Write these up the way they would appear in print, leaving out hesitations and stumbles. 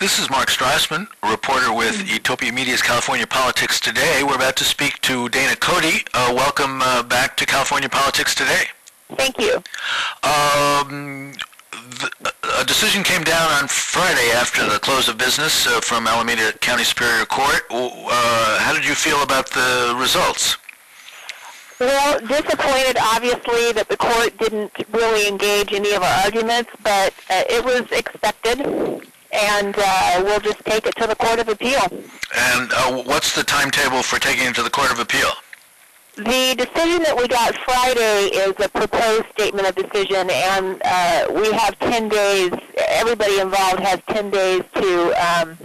This is Mark Strassman, a reporter with Utopia Media's California Politics Today. We're about to speak to Dana Cody. Welcome back to California Politics Today. Thank you. A decision came down on Friday after the close of business from Alameda County Superior Court. How did you feel about the results? Well, disappointed, obviously, that the court didn't really engage any of our arguments, but it was expected, and we'll just take it to the Court of Appeal. And what's the timetable for taking it to the Court of Appeal? The decision that we got Friday is a proposed statement of decision, and we have 10 days. Everybody involved has 10 days to,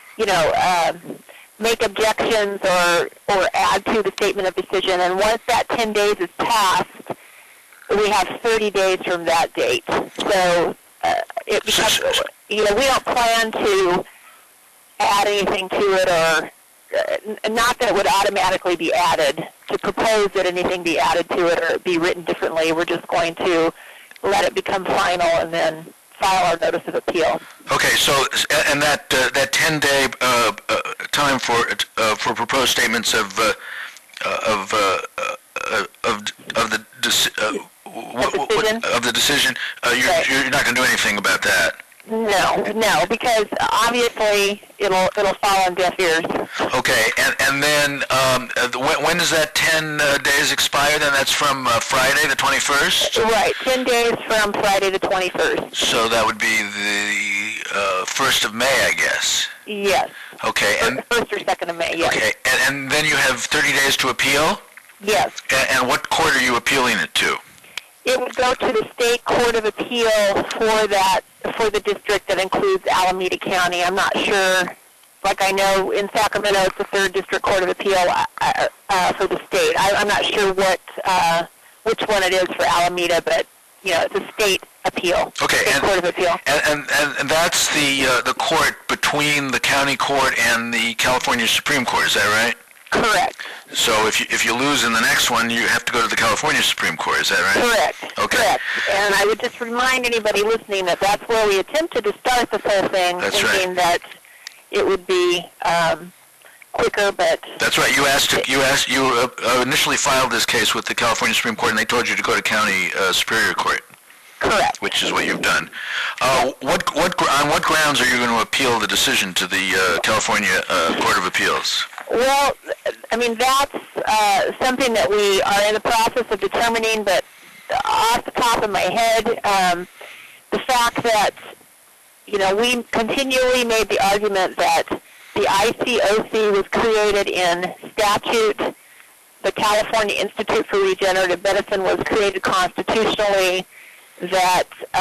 make objections or add to the statement of decision. And once that 10 days is passed, we have 30 days from that date. So it becomes, we don't plan to add anything to it, or not that it would automatically be added, to propose that anything be added to it or be written differently. We're just going to let it become final and then file our notice of appeal. Okay, so and that 10-day time for proposed statements of the decision, you're not going to do anything about that. No, because obviously it'll fall on deaf ears. Okay, and then when does that 10 days expire? Then that's from Friday the 21st? Right, 10 days from Friday the 21st. So that would be the 1st of May, I guess. Yes. Okay. And 1st or 2nd of May, yes. Okay, and then you have 30 days to appeal? Yes. And what court are you appealing it to? It would go to the State Court of Appeal for the district that includes Alameda County. I'm not sure. Like, I know in Sacramento it's the 3rd District Court of Appeal for the state. I'm not sure which one it is for Alameda, but it's a state appeal. Okay, State Court of Appeal. And that's the court between the county court and the California Supreme Court. Is that right? Correct. So if you lose in the next one, you have to go to the California Supreme Court. Is that right? Correct. Okay. Correct. And I would just remind anybody listening that that's where we attempted to start this whole thing, thinking that it would be quicker, but that's right. You initially filed this case with the California Supreme Court, and they told you to go to County Superior Court. Correct. Which is what you've done. On what grounds are you going to appeal the decision to the California Court of Appeals? Well, I mean, that's something that we are in the process of determining, but off the top of my head, the fact that, we continually made the argument that the ICOC was created in statute, the California Institute for Regenerative Medicine was created constitutionally, that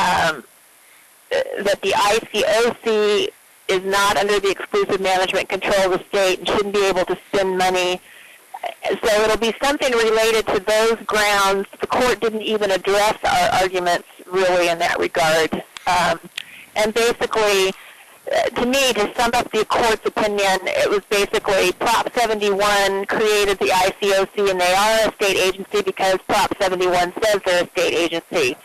the ICOC is not under the exclusive management control of the state and shouldn't be able to spend money. So it'll be something related to those grounds. The court didn't even address our arguments really in that regard. And basically, to me, to sum up the court's opinion, it was basically Prop 71 created the ICOC, and they are a state agency because Prop 71 says they're a state agency.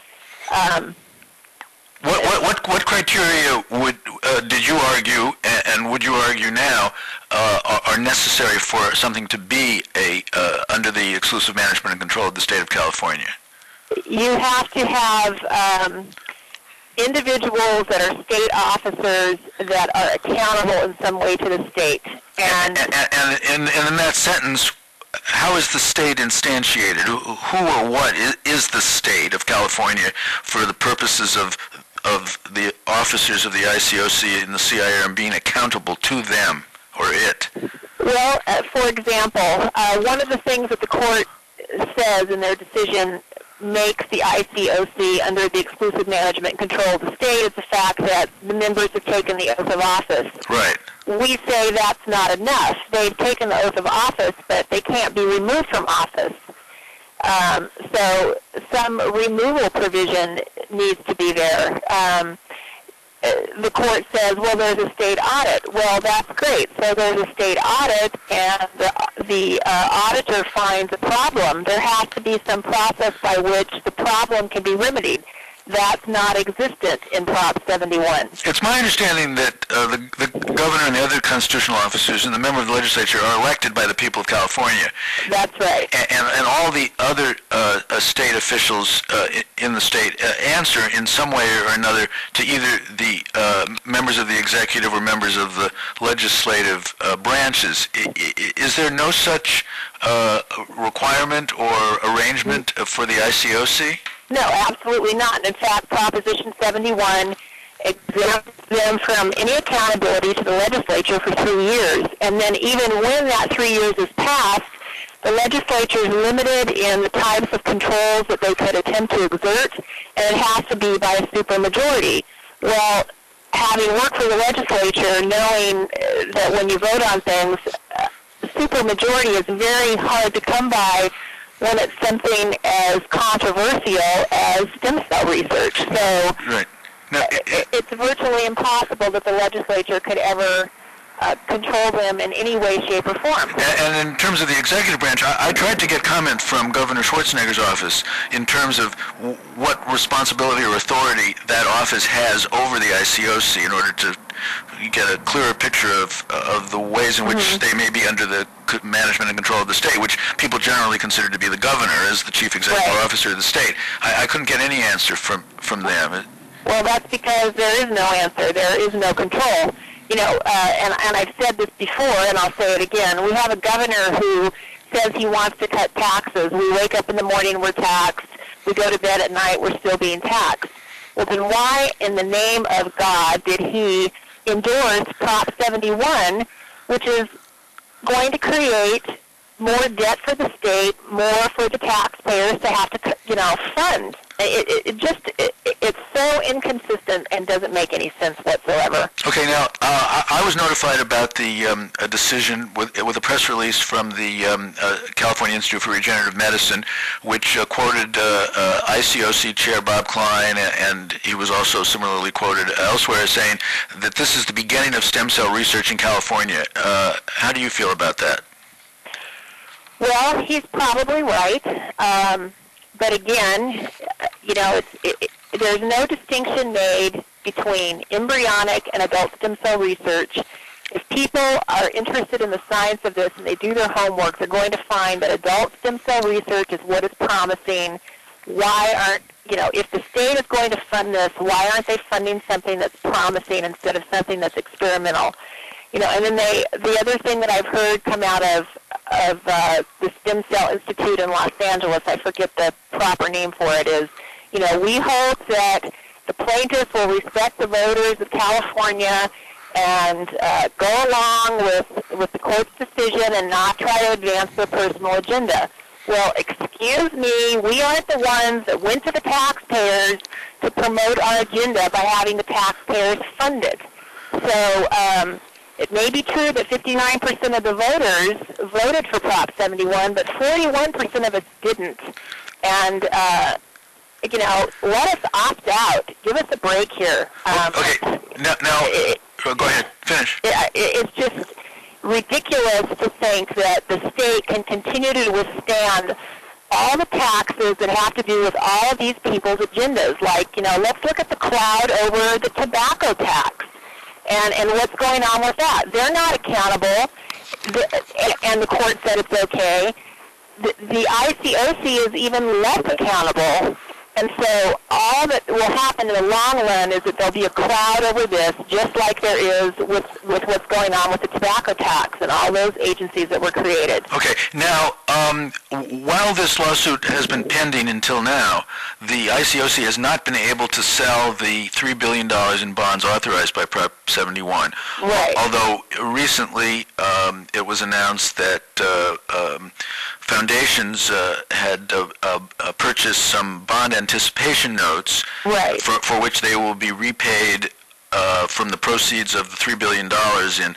What criteria did you argue, and would you argue now, are necessary for something to be under the exclusive management and control of the state of California? You have to have individuals that are state officers that are accountable in some way to the state. And in that sentence, how is the state instantiated? Who or what is the state of California for the purposes of the officers of the ICOC and the CIRM being accountable to them or it? Well, for example, one of the things that the court says in their decision makes the ICOC under the exclusive management control of the state is the fact that the members have taken the oath of office. Right. We say that's not enough. They've taken the oath of office, but they can't be removed from office. So some removal provision needs to be there. The court says, well, there's a state audit. Well, that's great. So there's a state audit, and the auditor finds a problem. There has to be some process by which the problem can be remedied. That's not existent in Prop 71. It's my understanding that the governor and the other constitutional officers and the member of the legislature are elected by the people of California. That's right. And all the other state officials in the state answer in some way or another to either the members of the executive or members of the legislative branches. Is there no such requirement or arrangement for the ICOC? No, absolutely not. In fact, Proposition 71 exempts them from any accountability to the legislature for 3 years. And then even when that 3 years is passed, the legislature is limited in the types of controls that they could attempt to exert, and it has to be by a supermajority. Well, having worked for the legislature, knowing that when you vote on things, supermajority is very hard to come by when it's something as controversial as stem cell research. So right. Now, it's virtually impossible that the legislature could ever control them in any way, shape, or form. And in terms of the executive branch, I tried to get comment from Governor Schwarzenegger's office in terms of what responsibility or authority that office has over the ICOC in order to get a clearer picture of the ways in which they may be under the management and control of the state, which people generally consider to be the governor as the chief executive officer of the state. I couldn't get any answer from them. Well, that's because there is no answer. There is no control. You know, and I've said this before, and I'll say it again. We have a governor who says he wants to cut taxes. We wake up in the morning, we're taxed. We go to bed at night, we're still being taxed. Well, then why in the name of God did he endorse Prop 71, which is going to create more debt for the state, more for the taxpayers to have to, fund? It's so inconsistent and doesn't make any sense whatsoever. Okay, now, I was notified about the a decision with a press release from the California Institute for Regenerative Medicine, which quoted ICOC Chair Bob Klein, and he was also similarly quoted elsewhere saying that this is the beginning of stem cell research in California. How do you feel about that? Well, he's probably right. But again, there's no distinction made between embryonic and adult stem cell research. If people are interested in the science of this and they do their homework, they're going to find that adult stem cell research is what is promising. Why aren't, if the state is going to fund this, why aren't they funding something that's promising instead of something that's experimental? And then the other thing that I've heard come out of the Stem Cell Institute in Los Angeles, I forget the proper name for it, is, we hope that the plaintiffs will respect the voters of California and go along with the court's decision and not try to advance their personal agenda. Well, excuse me, we aren't the ones that went to the taxpayers to promote our agenda by having the taxpayers fund it. So, it may be true that 59% of the voters voted for Prop 71, but 41% of us didn't. And, let us opt out. Give us a break here. Okay. Now go ahead. Finish. It's just ridiculous to think that the state can continue to withstand all the taxes that have to do with all of these people's agendas. Like, let's look at the cloud over the tobacco tax. And what's going on with that? They're not accountable, and the court said it's okay. The ICOC is even less accountable, and so all that will happen in the long run is that there'll be a cloud over this, just like there is with what's going on with the tobacco tax and all those agencies that were created. Okay. Now, while this lawsuit has been pending until now, the ICOC has not been able to sell the $3 billion in bonds authorized by Prop 71. Right. Although recently it was announced that foundations had purchased some bond anticipation notes, right, for which they will be repaid from the proceeds of the $3 billion in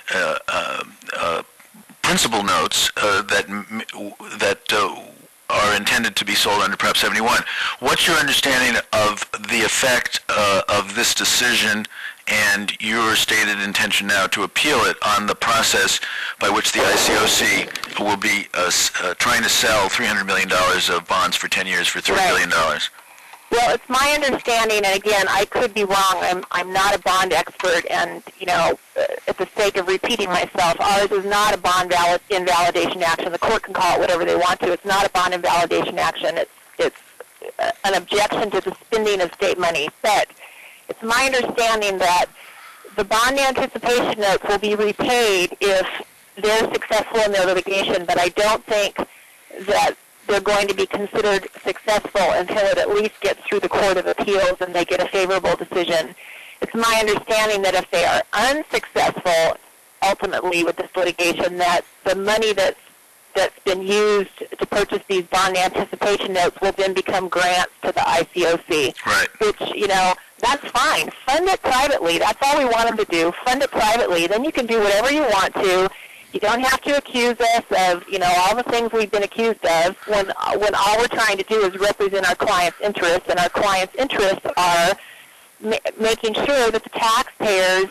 principal notes that are intended to be sold under Prop 71. What's your understanding of the effect of this decision and your stated intention now to appeal it on the process by which the ICOC will be trying to sell $300 million of bonds for 10 years for $3 billion? Well, it's my understanding, and again, I could be wrong. I'm not a bond expert, and at the sake of repeating myself, ours is not a bond invalidation action. The court can call it whatever they want to. It's not a bond invalidation action. It's an objection to the spending of state money. But it's my understanding that the bond anticipation notes will be repaid if they're successful in their litigation. But I don't think that they're going to be considered successful until it at least gets through the Court of Appeals and they get a favorable decision. It's my understanding that if they are unsuccessful ultimately with this litigation, that the money that's been used to purchase these bond anticipation notes will then become grants to the ICOC. Right. Which, that's fine. Fund it privately. That's all we want them to do. Fund it privately. Then you can do whatever you want to. You don't have to accuse us of, all the things we've been accused of when all we're trying to do is represent our clients' interests, and our clients' interests are making sure that the taxpayers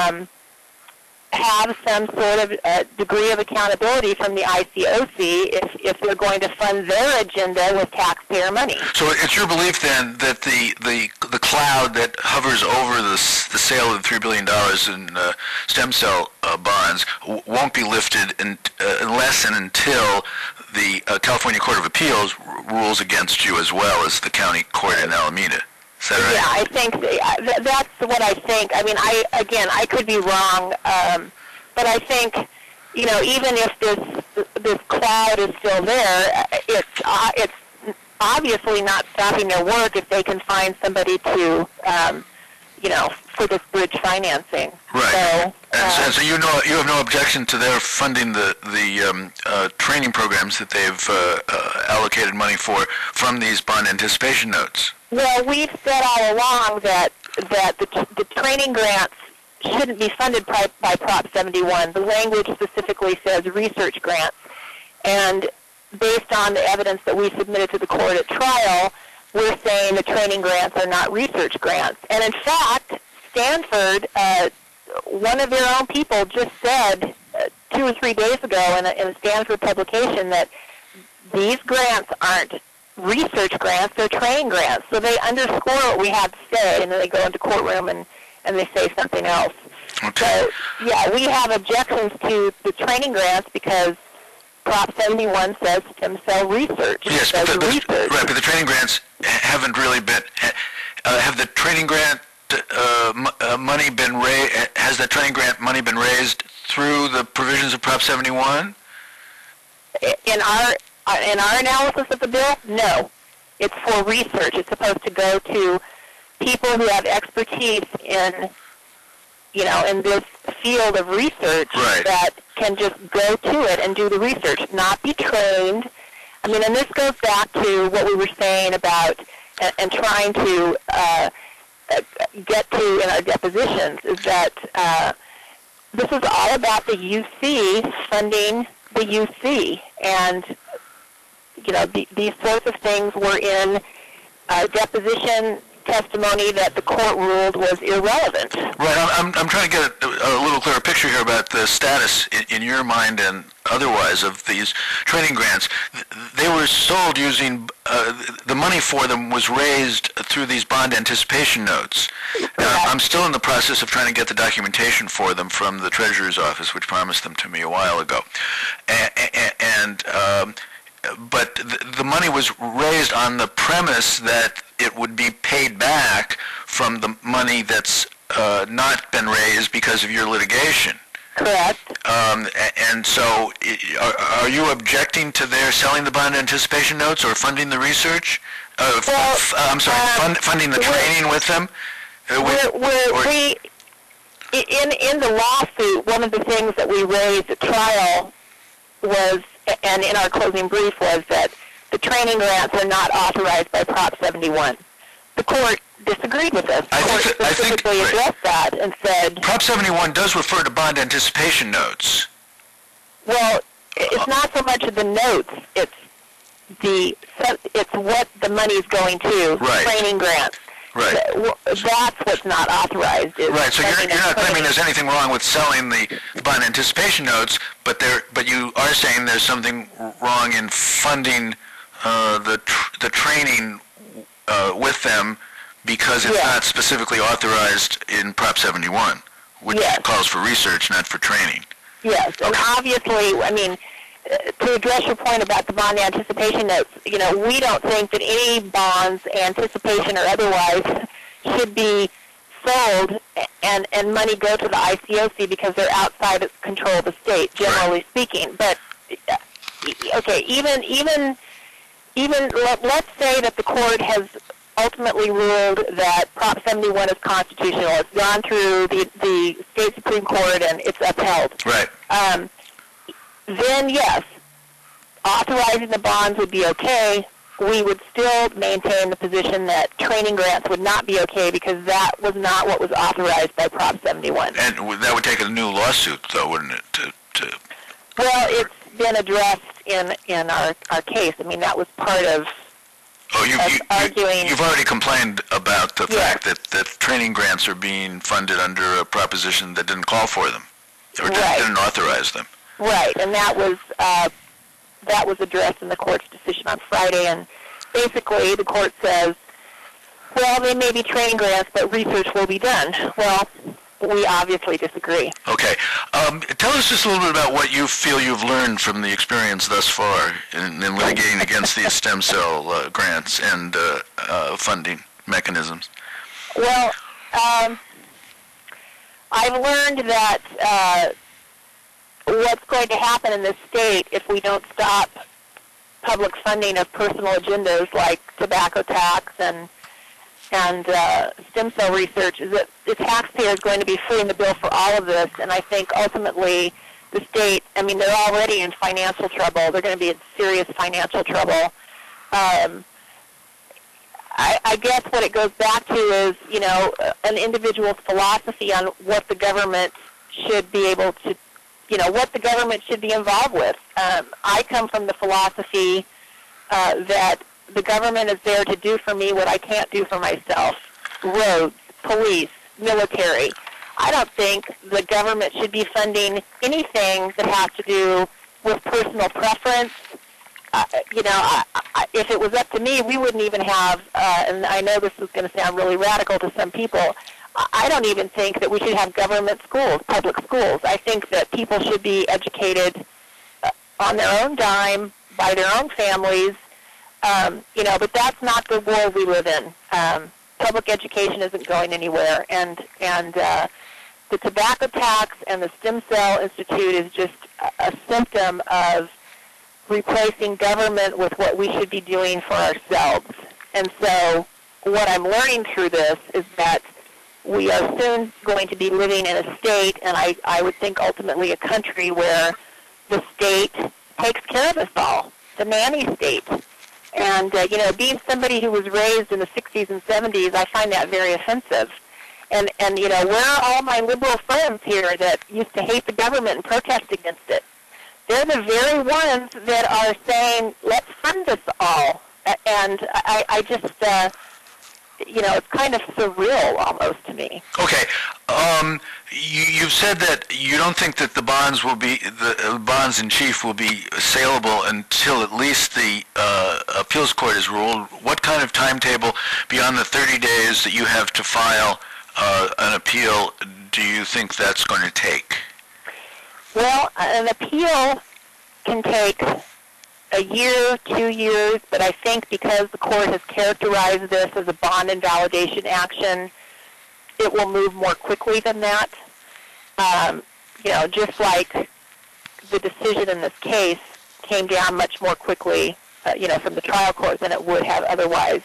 have some sort of degree of accountability from the ICOC if they're going to fund their agenda with taxpayer money. So it's your belief then that the cloud that hovers over the sale of $3 billion in stem cell bonds won't be lifted unless and until the California Court of Appeals rules against you as well as the county court in Alameda. Is that right? Yeah, I think that's what I think. I mean, I could be wrong, but I think, even if this cloud is still there, it's obviously not stopping their work if they can find somebody to, for this bridge financing. Right. So you have no objection to their funding the training programs that they've allocated money for from these bond anticipation notes. Well, we've said all along that the training grants shouldn't be funded by Prop 71. The language specifically says research grants. And based on the evidence that we submitted to the court at trial, we're saying the training grants are not research grants. And in fact, Stanford, one of their own people just said 2 or 3 days ago in a Stanford publication that these grants aren't research grants, they're training grants. So they underscore what we have to say, and then they go into courtroom and they say something else. Okay. So, yeah, we have objections to the training grants because Prop 71 says stem cell research. Yes, but the training grants haven't really been. Have the training grant money been raised? Has the training grant money been raised through the provisions of Prop 71? In our analysis of the bill, no. It's for research. It's supposed to go to people who have expertise in this field of research that can just go to it and do the research, not be trained. I mean, and this goes back to what we were saying about and trying to get to in our depositions is that this is all about the UC funding the UC. And, these sorts of things were in deposition testimony that the court ruled was irrelevant. Right. I'm trying to get a little clearer picture here about the status in your mind and otherwise of these training grants. They were sold using the money for them was raised through these bond anticipation notes. I'm still in the process of trying to get the documentation for them from the Treasurer's Office, which promised them to me a while ago. But the money was raised on the premise that it would be paid back from the money that's not been raised because of your litigation. Correct. And so are you objecting to their selling the bond anticipation notes or funding the research? Funding the training with them? In the lawsuit, one of the things that we raised at trial was, and in our closing brief, was that the training grants are not authorized by Prop 71. The court disagreed with us. The court specifically addressed that and said... Prop 71 does refer to bond anticipation notes. Well, it's not so much of the notes. It's what the money's going to, training grants. Right. That's what's not authorized. Right. So you're not claiming there's anything wrong with selling the bond anticipation notes, but you are saying there's something wrong in funding the training with them because it's not specifically authorized in Prop 71, which calls for research, not for training. Yes, and obviously, I mean, to address your point about the bond anticipation notes, we don't think that any bonds, anticipation or otherwise, should be sold and money go to the ICOC because they're outside of control of the state, generally speaking. But okay, even let's say that the court has ultimately ruled that Prop 71 is constitutional. It's gone through the state Supreme Court and it's upheld. Right. Then yes, authorizing the bonds would be okay. We would still maintain the position that training grants would not be okay because that was not what was authorized by Prop 71. And that would take a new lawsuit, though, wouldn't it? Well, it's been addressed in our case. I mean, that was part of arguing. You've already complained about the fact that training grants are being funded under a proposition that didn't call for them or didn't authorize them. Right, and that was addressed in the court's decision on Friday, and basically the court says, well, they may be training grants, but research will be done. Well, we obviously disagree. Okay. Tell us just a little bit about what you feel you've learned from the experience thus far in litigating against these stem cell grants and funding mechanisms. Well, I've learned that what's going to happen in this state if we don't stop public funding of personal agendas like tobacco tax and stem cell research is that the taxpayer is going to be footing the bill for all of this, and I think ultimately the state, I mean, they're already in financial trouble. They're going to be in serious financial trouble. I guess what it goes back to is, an individual's philosophy on what the government should be able to, what the government should be involved with. I come from the philosophy that the government is there to do for me what I can't do for myself. Roads, police, military. I don't think the government should be funding anything that has to do with personal preference. If it was up to me, we wouldn't even have, and I know this is going to sound really radical to some people, I don't even think that we should have government schools, public schools. I think that people should be educated on their own dime, by their own families, but that's not the world we live in. Public education isn't going anywhere, and the tobacco tax and the Stem Cell Institute is just a symptom of replacing government with what we should be doing for ourselves. And so what I'm learning through this is that we are soon going to be living in a state, and I would think ultimately a country, where the state takes care of us all, the nanny state. And, being somebody who was raised in the 60s and 70s, I find that very offensive. And where are all my liberal friends here that used to hate the government and protest against it? They're the very ones that are saying, let's fund this all. And I just, it's kind of surreal almost to me. Okay. You've said that you don't think that the bonds in chief will be saleable until at least the appeals court is ruled. What kind of timetable beyond the 30 days that you have to file an appeal do you think that's going to take? Well, an appeal can take a year, 2 years, but I think because the court has characterized this as a bond invalidation action, it will move more quickly than that. Just like the decision in this case came down much more quickly, from the trial court than it would have otherwise.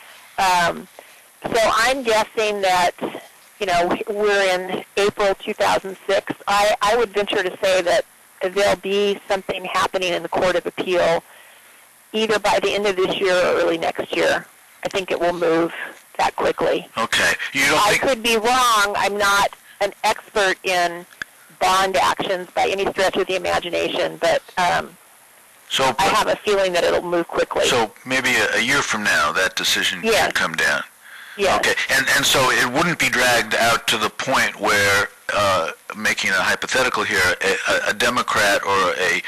So I'm guessing that, we're in April 2006. I would venture to say that there'll be something happening in the Court of Appeal either by the end of this year or early next year. I think it will move that quickly. Okay. I could be wrong. I'm not an expert in bond actions by any stretch of the imagination, but I have a feeling that it'll move quickly. So maybe a year from now, that decision could come down. Yeah. Okay. And so it wouldn't be dragged out to the point where, making a hypothetical here, a Democrat or a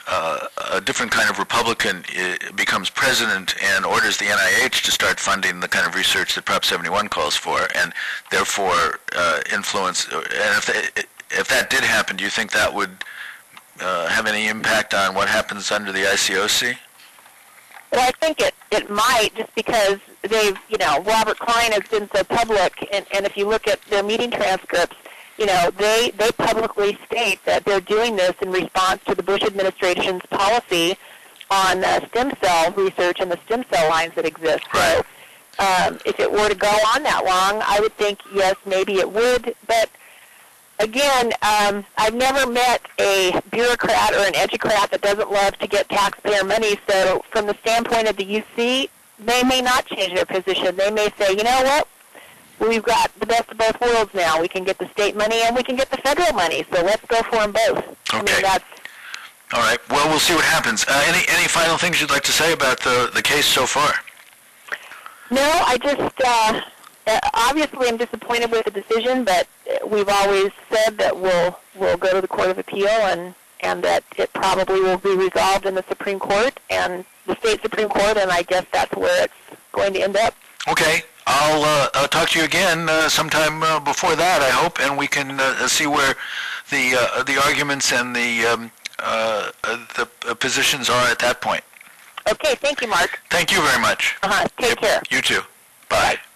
a different kind of Republican becomes president and orders the NIH to start funding the kind of research that Prop 71 calls for, and therefore influence. And if that did happen, do you think that would have any impact on what happens under the ICOC? Well, I think it might, just because Robert Klein has been so public, and if you look at their meeting transcripts, they publicly state that they're doing this in response to the Bush administration's policy on stem cell research and the stem cell lines that exist. Right. So if it were to go on that long, I would think, yes, maybe it would. But again, I've never met a bureaucrat or an educrat that doesn't love to get taxpayer money. So from the standpoint of the UC, they may not change their position. They may say, you know what? We've got the best of both worlds now. We can get the state money and we can get the federal money. So let's go for them both. Okay. I mean, that's... All right. Well, we'll see what happens. Any final things you'd like to say about the case so far? No, I just obviously I'm disappointed with the decision, but we've always said that we'll go to the Court of Appeal and that it probably will be resolved in the Supreme Court and the state Supreme Court, and I guess that's where it's going to end up. Okay. I'll talk to you again sometime before that, I hope, and we can see where the arguments and the positions are at that point. Okay, thank you, Mark. Thank you very much. Take care. You too. Bye.